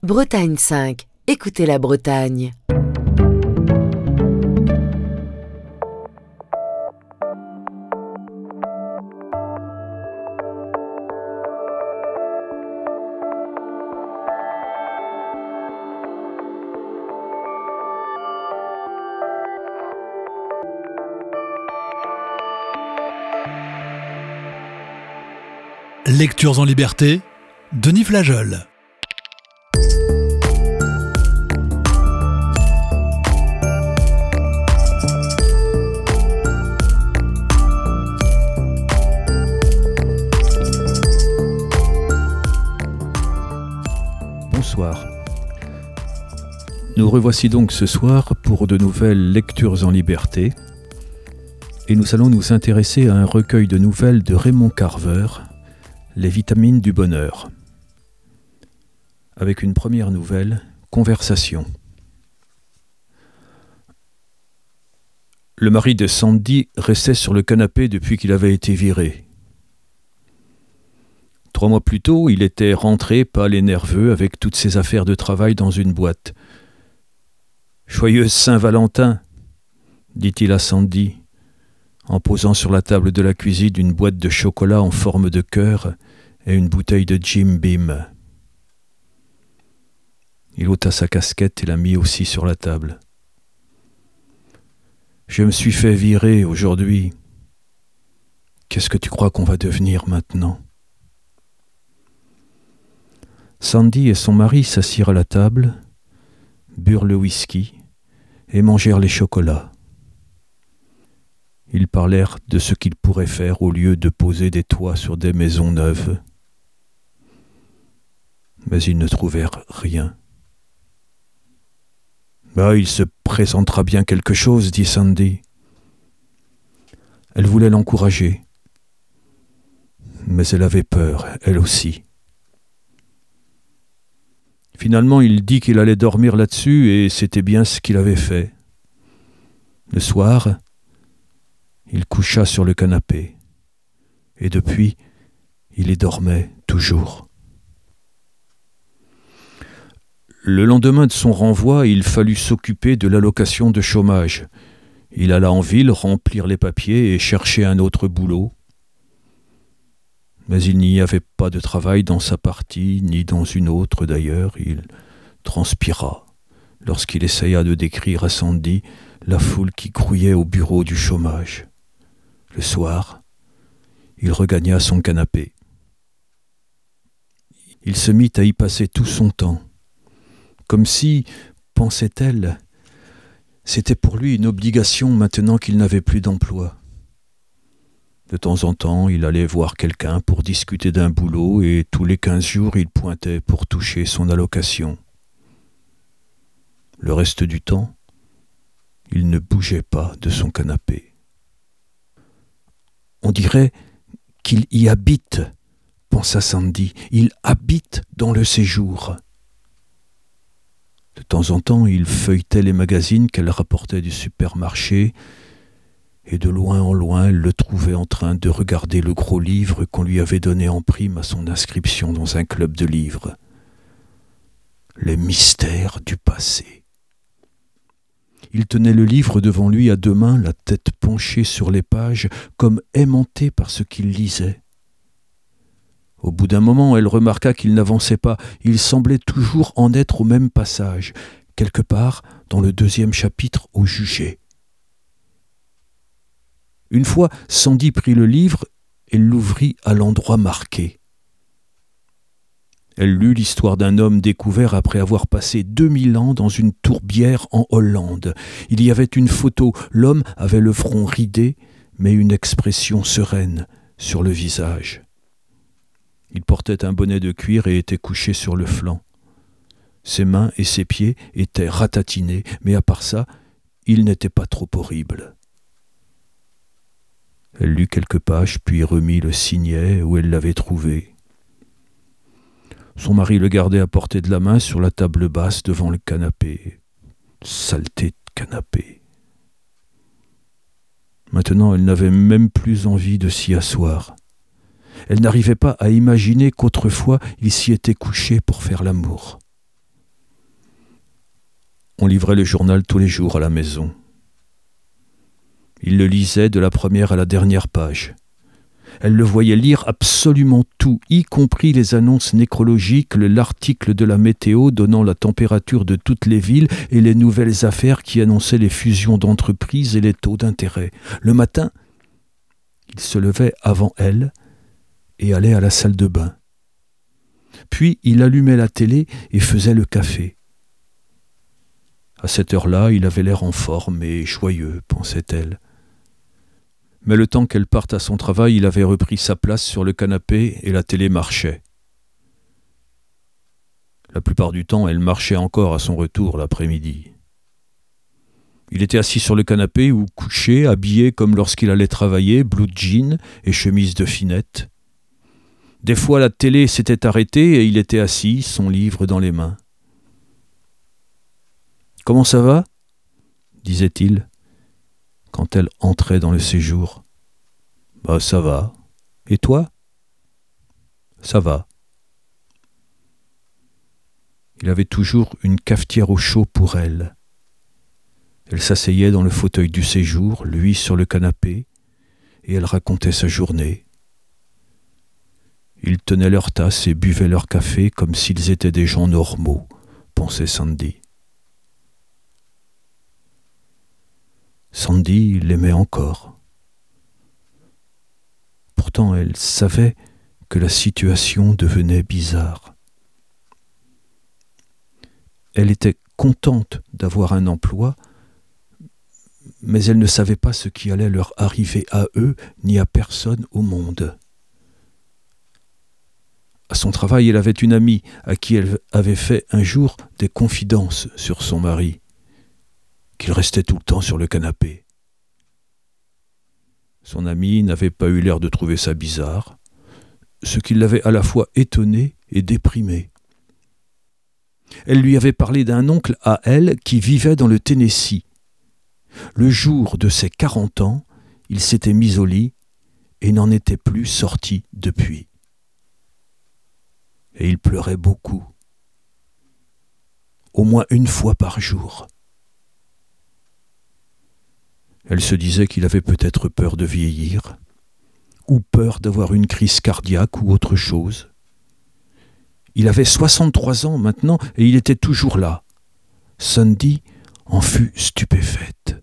Bretagne 5, écoutez la Bretagne. Lectures en liberté, Denis Flageol. Bonsoir. Nous revoici donc ce soir pour de nouvelles lectures en liberté et nous allons nous intéresser à un recueil de nouvelles de Raymond Carver, Les vitamines du bonheur. Avec une première nouvelle, Conversation. Le mari de Sandy restait sur le canapé depuis qu'il avait été viré. 3 mois plus tôt, il était rentré pâle et nerveux avec toutes ses affaires de travail dans une boîte. « Joyeuse Saint-Valentin !» dit-il à Sandy, en posant sur la table de la cuisine une boîte de chocolat en forme de cœur et une bouteille de Jim Beam. Il ôta sa casquette et la mit aussi sur la table. « Je me suis fait virer aujourd'hui. Qu'est-ce que tu crois qu'on va devenir maintenant ?» Sandy et son mari s'assirent à la table, burent le whisky et mangèrent les chocolats. Ils parlèrent de ce qu'ils pourraient faire au lieu de poser des toits sur des maisons neuves. Mais ils ne trouvèrent rien. « Il se présentera bien quelque chose, dit Sandy. Elle voulait l'encourager. Mais elle avait peur, elle aussi. Finalement, il dit qu'il allait dormir là-dessus et c'était bien ce qu'il avait fait. Le soir, il coucha sur le canapé. Et depuis, il y dormait toujours. Le lendemain de son renvoi, il fallut s'occuper de l'allocation de chômage. Il alla en ville remplir les papiers et chercher un autre boulot. Mais il n'y avait pas de travail dans sa partie, ni dans une autre d'ailleurs. Il transpira lorsqu'il essaya de décrire à Sandy la foule qui grouillait au bureau du chômage. Le soir, il regagna son canapé. Il se mit à y passer tout son temps, comme si, pensait-elle, c'était pour lui une obligation maintenant qu'il n'avait plus d'emploi. De temps en temps, il allait voir quelqu'un pour discuter d'un boulot et tous les 15 jours, il pointait pour toucher son allocation. Le reste du temps, il ne bougeait pas de son canapé. On dirait qu'il y habite, pensa Sandy. Il habite dans le séjour. De temps en temps, il feuilletait les magazines qu'elle rapportait du supermarché et de loin en loin, elle le trouvait en train de regarder le gros livre qu'on lui avait donné en prime à son inscription dans un club de livres. Les mystères du passé. Il tenait le livre devant lui à 2 mains, la tête penchée sur les pages, comme aimanté par ce qu'il lisait. Au bout d'un moment, elle remarqua qu'il n'avançait pas. Il semblait toujours en être au même passage, quelque part dans le 2e chapitre au jugé. Une fois, Sandy prit le livre et l'ouvrit à l'endroit marqué. Elle lut l'histoire d'un homme découvert après avoir passé 2000 ans dans une tourbière en Hollande. Il y avait une photo. L'homme avait le front ridé, mais une expression sereine sur le visage. Il portait un bonnet de cuir et était couché sur le flanc. Ses mains et ses pieds étaient ratatinés, mais à part ça, il n'était pas trop horrible. Elle lut quelques pages, puis remit le signet où elle l'avait trouvé. Son mari le gardait à portée de la main sur la table basse devant le canapé. Saleté de canapé. Maintenant, elle n'avait même plus envie de s'y asseoir. Elle n'arrivait pas à imaginer qu'autrefois, il s'y était couché pour faire l'amour. On livrait le journal tous les jours à la maison. Il le lisait de la première à la dernière page. Elle le voyait lire absolument tout, y compris les annonces nécrologiques, l'article de la météo donnant la température de toutes les villes et les nouvelles affaires qui annonçaient les fusions d'entreprises et les taux d'intérêt. Le matin, il se levait avant elle et allait à la salle de bain. Puis il allumait la télé et faisait le café. À cette heure-là, il avait l'air en forme et joyeux, pensait-elle. Mais le temps qu'elle parte à son travail, il avait repris sa place sur le canapé et la télé marchait. La plupart du temps, elle marchait encore à son retour l'après-midi. Il était assis sur le canapé ou couché, habillé comme lorsqu'il allait travailler, blue jean et chemise de finette. Des fois, la télé s'était arrêtée et il était assis, son livre dans les mains. « Comment ça va ?» disait-il, quand elle entrait dans le séjour. « Bah, ça va. Et toi ?»« Ça va. » Il avait toujours une cafetière au chaud pour elle. Elle s'asseyait dans le fauteuil du séjour, lui sur le canapé, et elle racontait sa journée. Ils tenaient leur tasse et buvaient leur café comme s'ils étaient des gens normaux, pensait Sandy. Sandy l'aimait encore. Pourtant, elle savait que la situation devenait bizarre. Elle était contente d'avoir un emploi, mais elle ne savait pas ce qui allait leur arriver à eux ni à personne au monde. À son travail, elle avait une amie à qui elle avait fait un jour des confidences sur son mari, qu'il restait tout le temps sur le canapé. Son amie n'avait pas eu l'air de trouver ça bizarre, ce qui l'avait à la fois étonné et déprimé. Elle lui avait parlé d'un oncle à elle qui vivait dans le Tennessee. Le jour de ses 40 ans, il s'était mis au lit et n'en était plus sorti depuis. Et il pleurait beaucoup, au moins une fois par jour. Elle se disait qu'il avait peut-être peur de vieillir, ou peur d'avoir une crise cardiaque ou autre chose. Il avait 63 ans maintenant et il était toujours là. Sandy en fut stupéfaite.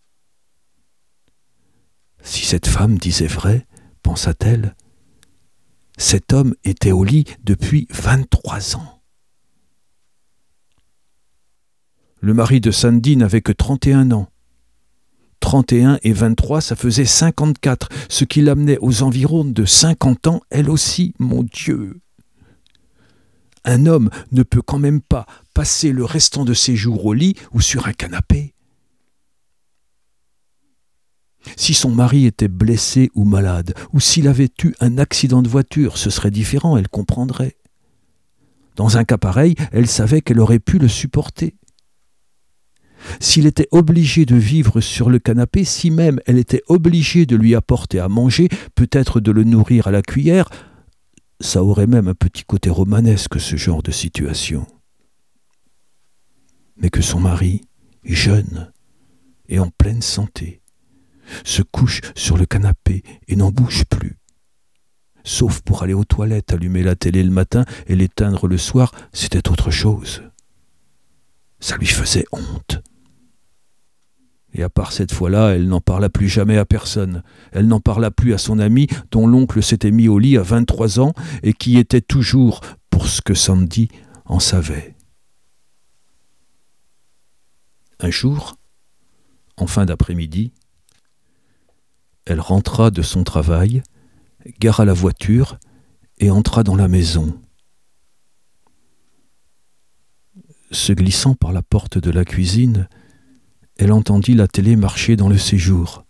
Si cette femme disait vrai, pensa-t-elle, cet homme était au lit depuis 23 ans. Le mari de Sandy n'avait que 31 ans. 31 et 23, ça faisait 54, ce qui l'amenait aux environs de 50 ans, elle aussi, mon Dieu. Un homme ne peut quand même pas passer le restant de ses jours au lit ou sur un canapé. Si son mari était blessé ou malade, ou s'il avait eu un accident de voiture, ce serait différent, elle comprendrait. Dans un cas pareil, elle savait qu'elle aurait pu le supporter. S'il était obligé de vivre sur le canapé, si même elle était obligée de lui apporter à manger, peut-être de le nourrir à la cuillère, ça aurait même un petit côté romanesque, ce genre de situation. Mais que son mari, jeune et en pleine santé, se couche sur le canapé et n'en bouge plus, sauf pour aller aux toilettes, allumer la télé le matin et l'éteindre le soir, c'était autre chose. Ça lui faisait honte. Et à part cette fois-là, elle n'en parla plus jamais à personne. Elle n'en parla plus à son ami, dont l'oncle s'était mis au lit à 23 ans et qui était toujours, pour ce que Sandy en savait. Un jour, en fin d'après-midi, elle rentra de son travail, gara la voiture et entra dans la maison. Se glissant par la porte de la cuisine, elle entendit la télé marcher dans le séjour.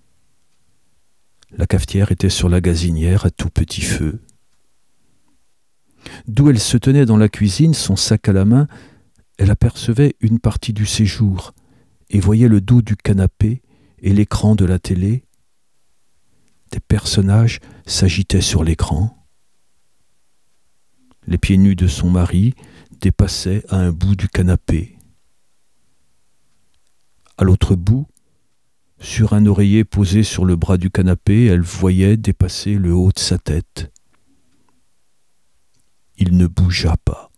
La cafetière était sur la gazinière à tout petit feu. D'où elle se tenait dans la cuisine, son sac à la main, elle apercevait une partie du séjour et voyait le dos du canapé et l'écran de la télé. Des personnages s'agitaient sur l'écran. Les pieds nus de son mari dépassaient à un bout du canapé. À l'autre bout, sur un oreiller posé sur le bras du canapé, elle voyait dépasser le haut de sa tête. Il ne bougea pas.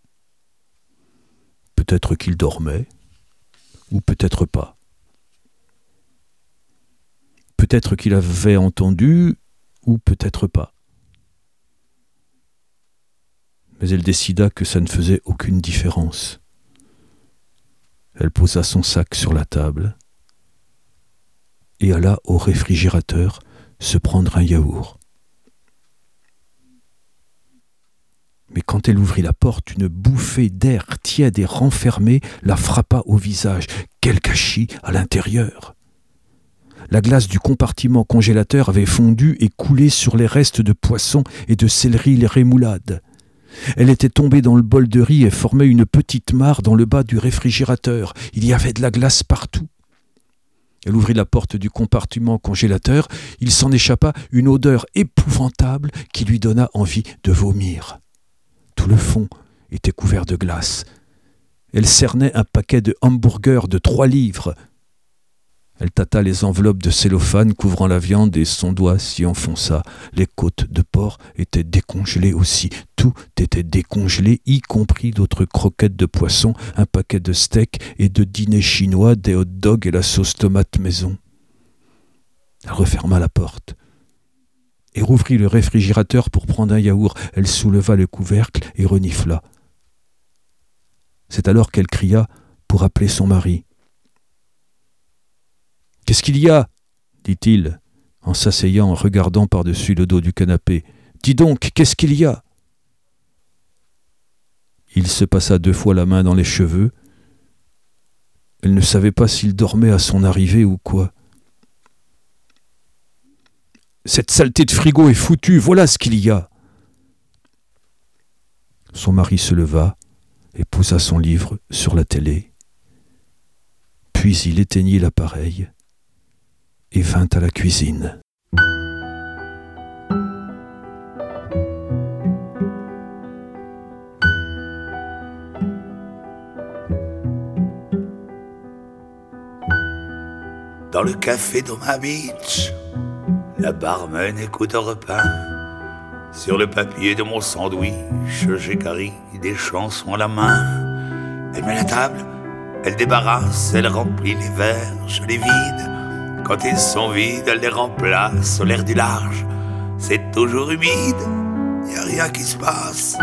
Peut-être qu'il dormait, ou peut-être pas. Peut-être qu'il avait entendu, ou peut-être pas. Mais elle décida que ça ne faisait aucune différence. Elle posa son sac sur la table et alla au réfrigérateur se prendre un yaourt. Mais quand elle ouvrit la porte, une bouffée d'air tiède et renfermé la frappa au visage. Quel gâchis à l'intérieur! La glace du compartiment congélateur avait fondu et coulé sur les restes de poisson et de céleri rémoulade. Elle était tombée dans le bol de riz et formait une petite mare dans le bas du réfrigérateur. Il y avait de la glace partout. Elle ouvrit la porte du compartiment congélateur. Il s'en échappa une odeur épouvantable qui lui donna envie de vomir. Tout le fond était couvert de glace. Elle cernait un paquet de hamburgers de 3 livres. Elle tâta les enveloppes de cellophane couvrant la viande et son doigt s'y enfonça. Les côtes de porc étaient décongelées aussi. Tout était décongelé, y compris d'autres croquettes de poisson, un paquet de steaks et de dîner chinois, des hot dogs et la sauce tomate maison. Elle referma la porte et rouvrit le réfrigérateur pour prendre un yaourt. Elle souleva le couvercle et renifla. C'est alors qu'elle cria pour appeler son mari. « Qu'est-ce qu'il y a ?» dit-il, en s'asseyant, en regardant par-dessus le dos du canapé. « Dis donc, qu'est-ce qu'il y a ?» Il se passa 2 fois la main dans les cheveux. Elle ne savait pas s'il dormait à son arrivée ou quoi. « Cette saleté de frigo est foutue, voilà ce qu'il y a !» Son mari se leva et posa son livre sur la télé. Puis il éteignit l'appareil et vint à la cuisine. Dans le café d'Oma Beach, la barman écoute un repas. Sur le papier de mon sandwich, j'écris des chansons à la main. Elle met la table, elle débarrasse, elle remplit les verres, je les vide. Quand ils sont vides, elle les remplace au l'air du large. C'est toujours humide, y a rien qui se passe.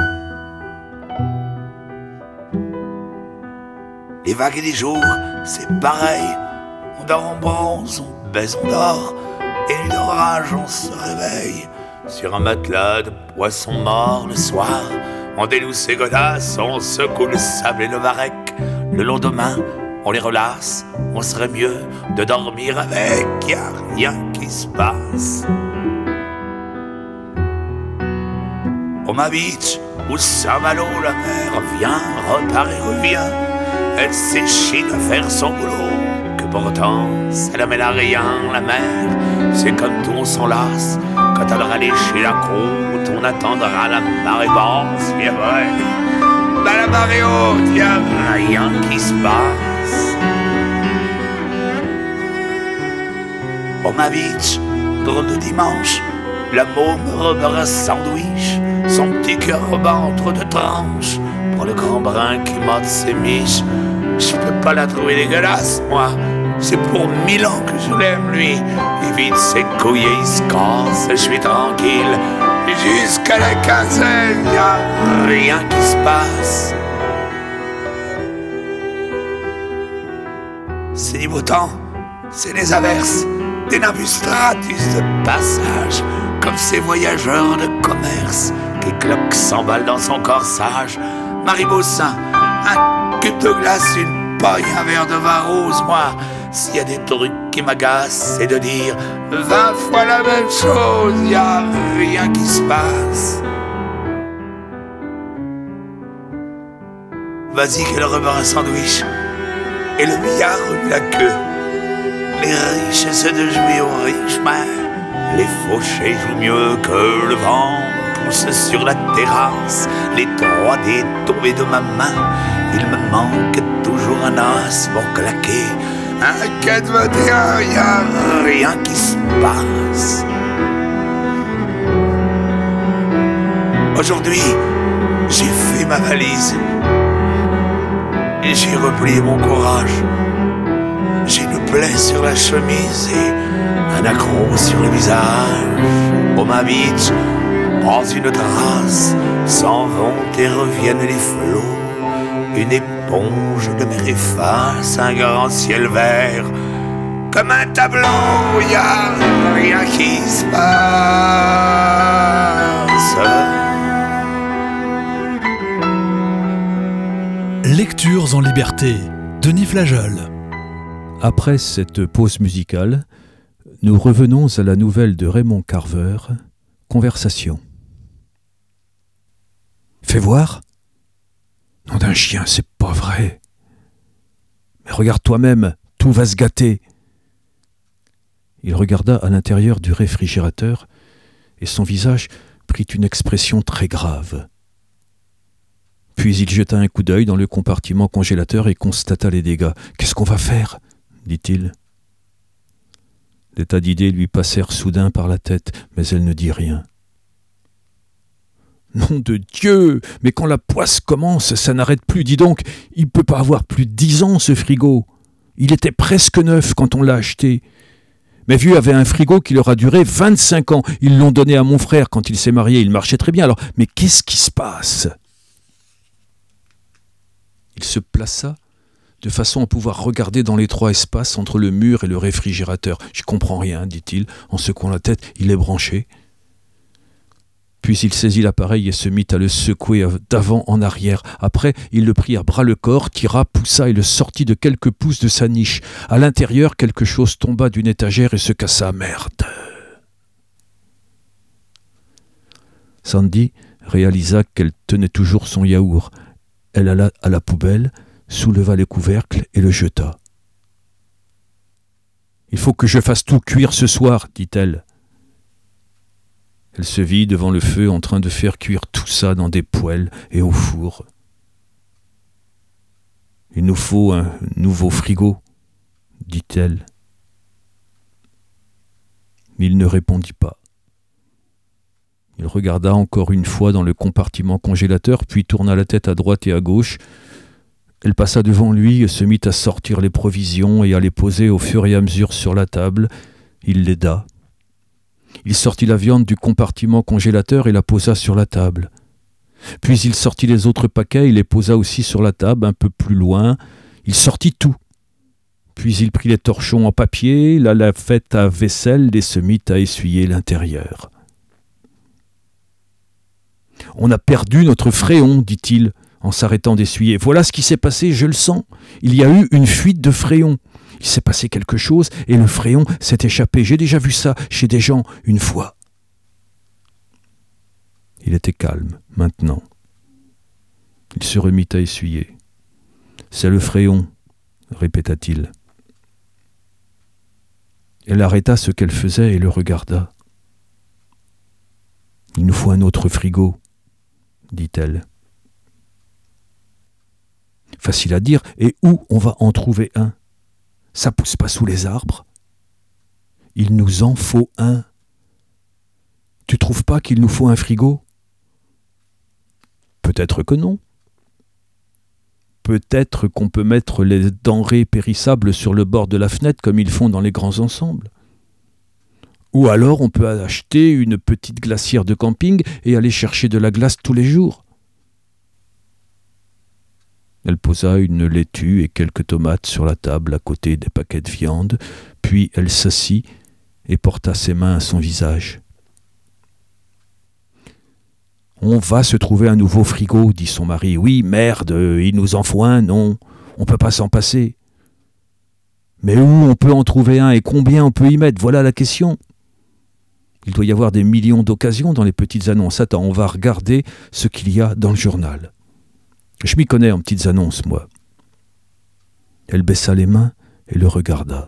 Les vagues et les jours, c'est pareil. On dort en bronze, on baise, on dort. Et nuit d'orage, on se réveille sur un matelas de poissons morts le soir. On dénoue ses godasses, on secoue le sable et le varech. Le lendemain, on les relasse, on serait mieux de dormir avec, y a rien qui se passe. Oma Beach, où Saint-Malo, la mer vient, repart et revient. Elle s'échine à faire son boulot, que pourtant, ça la mène à rien, la mer. C'est comme tout, on s'en lasse, quand elle aura léché la croûte, on attendra la marée basse, bien vrai. Dans la marée haute, y a rien qui se passe. Oma Beach, drôle de dimanche, la môme repart un sandwich, son petit cœur rebat entre 2 tranches, pour le grand brin qui morde ses miches. Je peux pas la trouver dégueulasse, moi, c'est pour 1000 ans que je l'aime, lui. Il vide ses couilles et il se casse, je suis tranquille. Jusqu'à la quinzaine, y a rien qui se passe. C'est du beau temps, c'est des averses, des nimbus stratus de passage, comme ces voyageurs de commerce qui cloquent 100 balles dans son corsage. Mariboussin, un cube de glace, une paille, un verre de vin rose. Moi, s'il y a des trucs qui m'agacent, c'est de dire 20 fois la même chose, y a rien qui se passe. Vas-y qu'elle repart un sandwich et le billard remue la queue. Les riches essaient de jouer aux riches, mais les fauchés jouent mieux que le vent pousse sur la terrasse. Les 3D tombés de ma main, il me manque toujours un as pour claquer Un 4-21, y a rien qui se passe. Aujourd'hui, j'ai fait ma valise. J'ai replié mon courage. J'ai une plaie sur la chemise et un accroc sur le visage. Omaha Beach, prends une trace, s'en vont et reviennent les flots. Une éponge de mer efface un grand ciel vert. Comme un tableau, y a rien qui se passe. Lectures en liberté, Denis Flageol. Après cette pause musicale, nous revenons à la nouvelle de Raymond Carver, Conversation. Fais voir. Nom d'un chien, c'est pas vrai. Mais regarde toi-même, tout va se gâter. Il regarda à l'intérieur du réfrigérateur et son visage prit une expression très grave. Puis il jeta un coup d'œil dans le compartiment congélateur et constata les dégâts. « Qu'est-ce qu'on va faire ?» dit-il. Des tas d'idées lui passèrent soudain par la tête, mais elle ne dit rien. « Nom de Dieu! Mais quand la poisse commence, ça n'arrête plus. Dis donc, il ne peut pas avoir plus de 10 ans, ce frigo. Il était presque neuf quand on l'a acheté. Mes vieux avaient un frigo qui leur a duré 25 ans. Ils l'ont donné à mon frère quand il s'est marié. Il marchait très bien. Alors, mais qu'est-ce qui se passe ?» Il se plaça de façon à pouvoir regarder dans l'étroit espace entre le mur et le réfrigérateur. « Je comprends rien, dit-il, en secouant la tête. Il est branché. » Puis il saisit l'appareil et se mit à le secouer d'avant en arrière. Après, il le prit à bras-le-corps, tira, poussa et le sortit de quelques pouces de sa niche. À l'intérieur, quelque chose tomba d'une étagère et se cassa. « Merde !» Sandy réalisa qu'elle tenait toujours son yaourt. Elle alla à la poubelle, souleva le couvercle et le jeta. « Il faut que je fasse tout cuire ce soir, dit-elle. Elle se vit devant le feu en train de faire cuire tout ça dans des poêles et au four. « Il nous faut un nouveau frigo, dit-elle. Mais il ne répondit pas. Il regarda encore une fois dans le compartiment congélateur, puis tourna la tête à droite et à gauche. Elle passa devant lui et se mit à sortir les provisions et à les poser au fur et à mesure sur la table. Il l'aida. Il sortit la viande du compartiment congélateur et la posa sur la table. Puis il sortit les autres paquets et les posa aussi sur la table, un peu plus loin. Il sortit tout. Puis il prit les torchons en papier, la lave-faite à vaisselle et se mit à essuyer l'intérieur. « On a perdu notre fréon, dit-il, en s'arrêtant d'essuyer. Voilà ce qui s'est passé, je le sens. Il y a eu une fuite de fréon. Il s'est passé quelque chose et le fréon s'est échappé. J'ai déjà vu ça chez des gens une fois. » Il était calme, maintenant. Il se remit à essuyer. « C'est le fréon, » répéta-t-il. Elle arrêta ce qu'elle faisait et le regarda. « Il nous faut un autre frigo, » dit-elle. Facile à dire, et où on va en trouver un? Ça pousse pas sous les arbres. Il nous en faut un. Tu trouves pas qu'il nous faut un frigo? Peut-être que non. Peut-être qu'on peut mettre les denrées périssables sur le bord de la fenêtre comme ils font dans les grands ensembles. Ou alors on peut acheter une petite glacière de camping et aller chercher de la glace tous les jours. Elle posa une laitue et quelques tomates sur la table à côté des paquets de viande, puis elle s'assit et porta ses mains à son visage. « On va se trouver un nouveau frigo, dit son mari. Oui, merde, il nous en faut un, non, on peut pas s'en passer. Mais où on peut en trouver un et combien on peut y mettre, voilà la question. Il doit y avoir des millions d'occasions dans les petites annonces. Attends, on va regarder ce qu'il y a dans le journal. Je m'y connais en petites annonces, moi. » Elle baissa les mains et le regarda.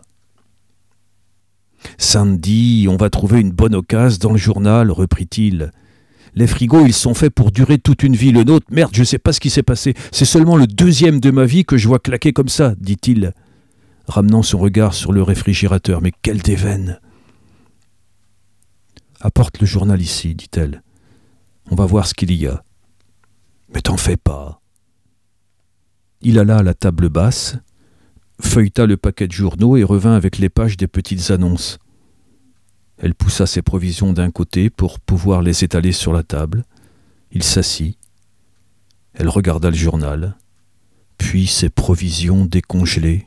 « Sandy, on va trouver une bonne occasion dans le journal, reprit-il. Les frigos, ils sont faits pour durer toute une vie. Le nôtre, merde, je sais pas ce qui s'est passé. C'est seulement le 2e de ma vie que je vois claquer comme ça, dit-il. ramenant son regard sur le réfrigérateur. Mais quelle déveine! Apporte le journal ici, dit-elle. On va voir ce qu'il y a. Mais t'en fais pas. Il alla à la table basse, feuilleta le paquet de journaux et revint avec les pages des petites annonces. Elle poussa ses provisions d'un côté pour pouvoir les étaler sur la table. Il s'assit. Elle regarda le journal, puis ses provisions décongelées.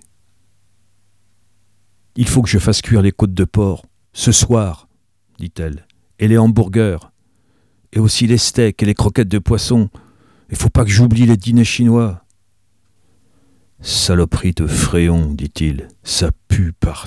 « Il faut que je fasse cuire les côtes de porc, ce soir, » dit-elle, « et les hamburgers, et aussi les steaks et les croquettes de poisson. Il faut pas que j'oublie les dîners chinois. » « Saloperie de fréon, dit-il, ça pue partout. »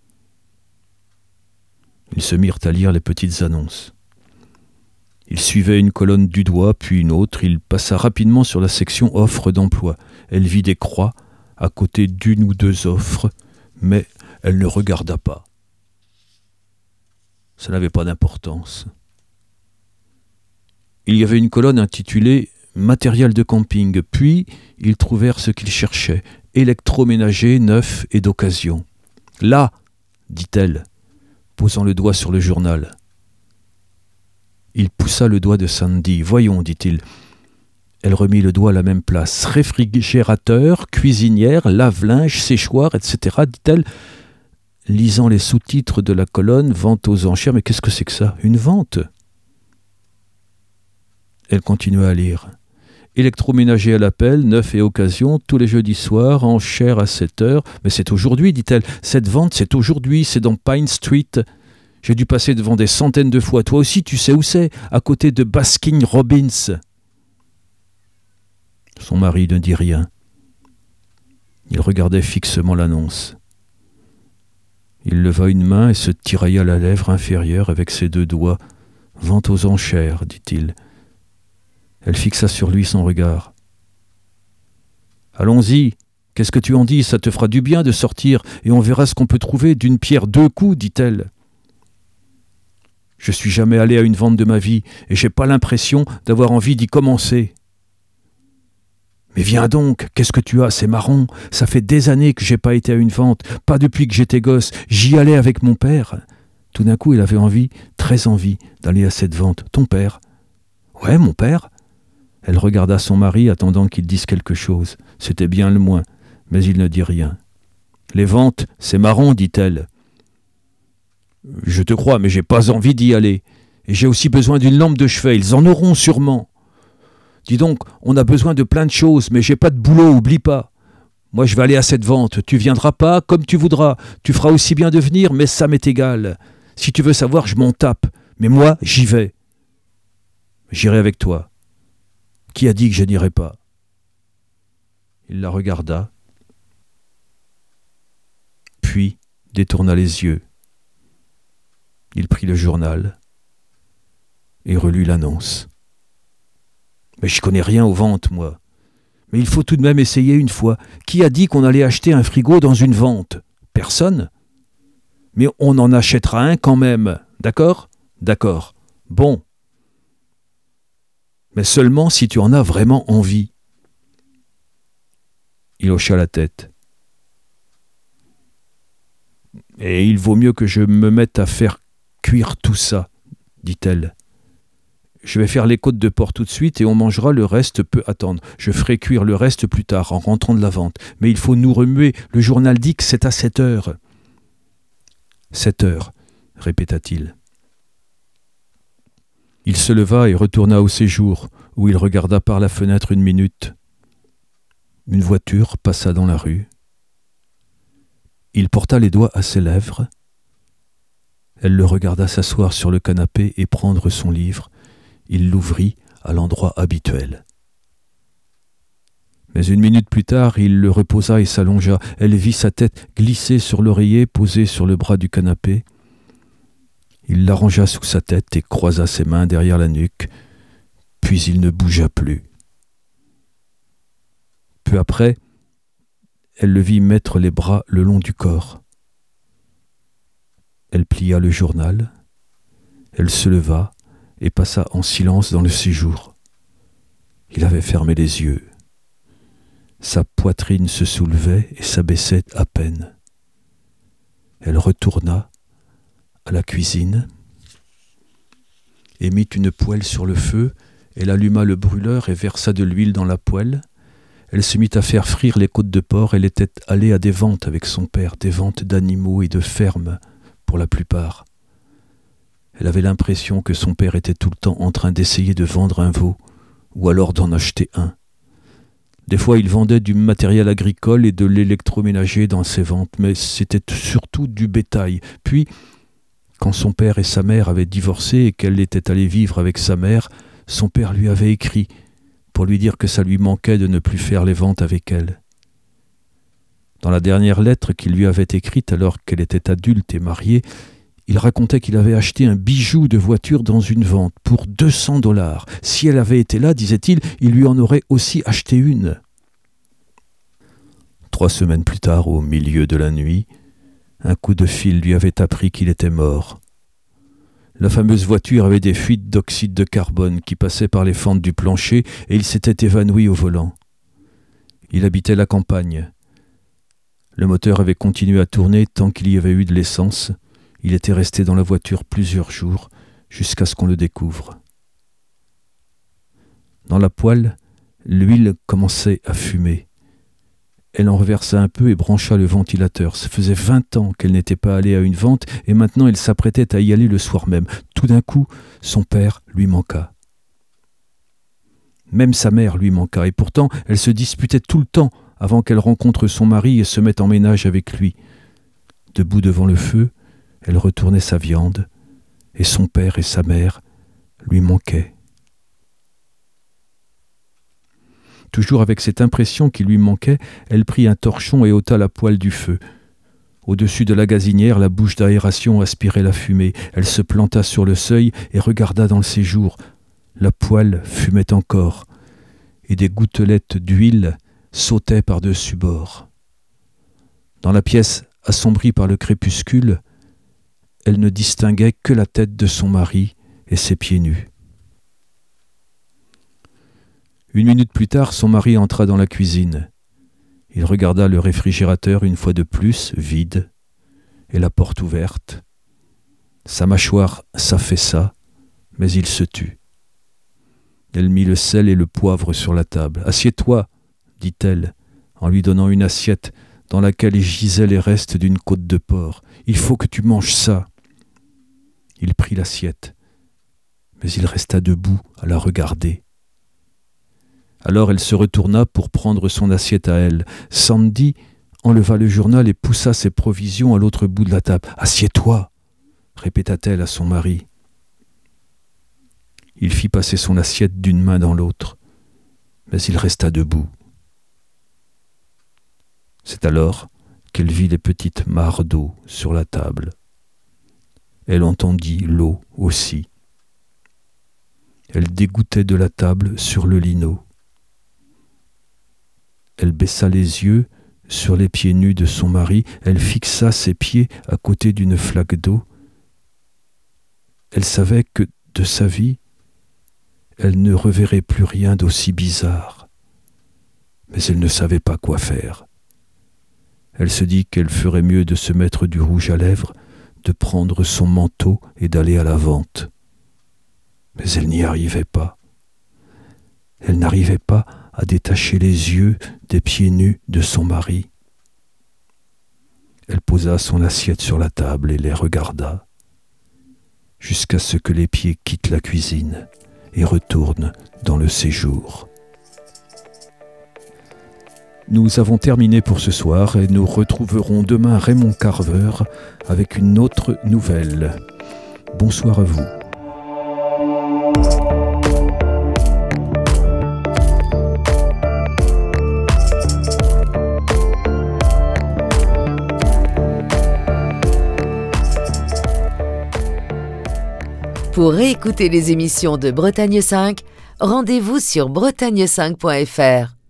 Ils se mirent à lire les petites annonces. Il suivait une colonne du doigt, puis une autre. Il passa rapidement sur la section offres d'emploi. Elle vit des croix à côté d'une ou deux offres, mais elle ne regarda pas. Ça n'avait pas d'importance. Il y avait une colonne intitulée « Matériel de camping », puis ils trouvèrent ce qu'ils cherchaient, électroménager neuf et d'occasion. « Là !» dit-elle, posant le doigt sur le journal. Il poussa le doigt de Sandy. « Voyons, dit-il. » Elle remit le doigt à la même place. « Réfrigérateur, cuisinière, lave-linge, séchoir, etc. » dit-elle, lisant les sous-titres de la colonne « Vente aux enchères ». « Mais qu'est-ce que c'est que ça? Une vente ?» Elle continua à lire. Électroménager à l'appel, neuf et occasion, tous les jeudis soirs, enchères à 7h. Mais c'est aujourd'hui, dit-elle. Cette vente, c'est aujourd'hui, c'est dans Pine Street. J'ai dû passer devant des centaines de fois. Toi aussi, tu sais où c'est, à côté de Baskin-Robbins. Son mari ne dit rien. Il regardait fixement l'annonce. Il leva une main et se tirailla la lèvre inférieure avec ses deux doigts. « Vente aux enchères », dit-il. Elle fixa sur lui son regard. « Allons-y, qu'est-ce que tu en dis? Ça te fera du bien de sortir et on verra ce qu'on peut trouver d'une pierre deux coups, dit-elle. Je suis jamais allé à une vente de ma vie et j'ai pas l'impression d'avoir envie d'y commencer. Mais viens donc, qu'est-ce que tu as? C'est marrant, ça fait des années que j'ai pas été à une vente, pas depuis que j'étais gosse, j'y allais avec mon père. » Tout d'un coup, il avait envie, très envie, d'aller à cette vente. « Ton père ?»« Ouais, mon père. » Elle regarda son mari, attendant qu'il dise quelque chose. C'était bien le moins, mais il ne dit rien. « Les ventes, c'est marrant, dit-elle. Je te crois, mais j'ai pas envie d'y aller. Et j'ai aussi besoin d'une lampe de chevet, ils en auront sûrement. Dis donc, on a besoin de plein de choses, mais j'ai pas de boulot, oublie pas. Moi, je vais aller à cette vente. Tu viendras pas, comme tu voudras. Tu feras aussi bien de venir, mais ça m'est égal. Si tu veux savoir, je m'en tape. Mais moi, j'y vais. J'irai avec toi. Qui a dit que je n'irai pas? » Il la regarda, puis détourna les yeux. Il prit le journal et relut l'annonce. « Mais je connais rien aux ventes, moi. Mais il faut tout de même essayer une fois. Qui a dit qu'on allait acheter un frigo dans une vente? Personne. Mais on en achètera un quand même. D'accord? D'accord. Bon. Mais seulement si tu en as vraiment envie. » Il hocha la tête. « Et il vaut mieux que je me mette à faire cuire tout ça, dit-elle. Je vais faire les côtes de porc tout de suite et on mangera, le reste peut attendre. Je ferai cuire le reste plus tard, en rentrant de la vente. Mais il faut nous remuer, le journal dit que c'est à 7h. » « 7h, répéta-t-il. Il se leva et retourna au séjour, où il regarda par la fenêtre une minute. Une voiture passa dans la rue. Il porta les doigts à ses lèvres. Elle le regarda s'asseoir sur le canapé et prendre son livre. Il l'ouvrit à l'endroit habituel. Mais une minute plus tard, il le reposa et s'allongea. Elle vit sa tête glisser sur l'oreiller posé sur le bras du canapé. Il l'arrangea sous sa tête et croisa ses mains derrière la nuque, puis il ne bougea plus. Peu après, elle le vit mettre les bras le long du corps. Elle plia le journal, elle se leva et passa en silence dans le séjour. Il avait fermé les yeux. Sa poitrine se soulevait et s'abaissait à peine. Elle retourna à la cuisine et mit une poêle sur le feu. Elle alluma le brûleur et versa de l'huile dans la poêle. Elle se mit à faire frire les côtes de porc. Elle était allée à des ventes avec son père, des ventes d'animaux et de fermes, pour la plupart. Elle avait l'impression que son père était tout le temps en train d'essayer de vendre un veau, ou alors d'en acheter un. Des fois, il vendait du matériel agricole et de l'électroménager dans ses ventes, mais c'était surtout du bétail. Puis, quand son père et sa mère avaient divorcé et qu'elle était allée vivre avec sa mère, son père lui avait écrit pour lui dire que ça lui manquait de ne plus faire les ventes avec elle. Dans la dernière lettre qu'il lui avait écrite alors qu'elle était adulte et mariée, il racontait qu'il avait acheté un bijou de voiture dans une vente pour $200. Si elle avait été là, disait-il, il lui en aurait aussi acheté une. 3 semaines plus tard, au milieu de la nuit, un coup de fil lui avait appris qu'il était mort. La fameuse voiture avait des fuites d'oxyde de carbone qui passaient par les fentes du plancher et il s'était évanoui au volant. Il habitait la campagne. Le moteur avait continué à tourner tant qu'il y avait eu de l'essence. Il était resté dans la voiture plusieurs jours, jusqu'à ce qu'on le découvre. Dans la poêle, l'huile commençait à fumer. Elle en reversa un peu et brancha le ventilateur. Ça faisait 20 ans qu'elle n'était pas allée à une vente, et maintenant elle s'apprêtait à y aller le soir même. Tout d'un coup, son père lui manqua. Même sa mère lui manqua, et pourtant elle se disputait tout le temps avant qu'elle rencontre son mari et se mette en ménage avec lui. Debout devant le feu, elle retournait sa viande, et son père et sa mère lui manquaient. Toujours avec cette impression qu'il lui manquait, elle prit un torchon et ôta la poêle du feu. Au-dessus de la gazinière, la bouche d'aération aspirait la fumée. Elle se planta sur le seuil et regarda dans le séjour. La poêle fumait encore, et des gouttelettes d'huile sautaient par-dessus bord. Dans la pièce assombrie par le crépuscule, elle ne distinguait que la tête de son mari et ses pieds nus. 1 minute plus tard, son mari entra dans la cuisine. Il regarda le réfrigérateur une fois de plus, vide, et la porte ouverte. Sa mâchoire s'affaissa, mais il se tut. Elle mit le sel et le poivre sur la table. « Assieds-toi » dit-elle, en lui donnant une assiette dans laquelle gisaient les restes d'une côte de porc. « Il faut que tu manges ça !» Il prit l'assiette, mais il resta debout à la regarder. Alors elle se retourna pour prendre son assiette à elle. Sandy enleva le journal et poussa ses provisions à l'autre bout de la table. « Assieds-toi » répéta-t-elle à son mari. Il fit passer son assiette d'une main dans l'autre, mais il resta debout. C'est alors qu'elle vit les petites mares d'eau sur la table. Elle entendit l'eau aussi. Elle dégouttait de la table sur le lino. Elle baissa les yeux sur les pieds nus de son mari. Elle fixa ses pieds à côté d'une flaque d'eau. Elle savait que, de sa vie, elle ne reverrait plus rien d'aussi bizarre. Mais elle ne savait pas quoi faire. Elle se dit qu'elle ferait mieux de se mettre du rouge à lèvres, de prendre son manteau et d'aller à la vente. Mais elle n'y arrivait pas. Elle n'arrivait pas à détacher les yeux des pieds nus de son mari. Elle posa son assiette sur la table et les regarda, jusqu'à ce que les pieds quittent la cuisine et retournent dans le séjour. Nous avons terminé pour ce soir et nous retrouverons demain Raymond Carver avec une autre nouvelle. Bonsoir à vous. Pour réécouter les émissions de Bretagne 5, rendez-vous sur bretagne5.fr.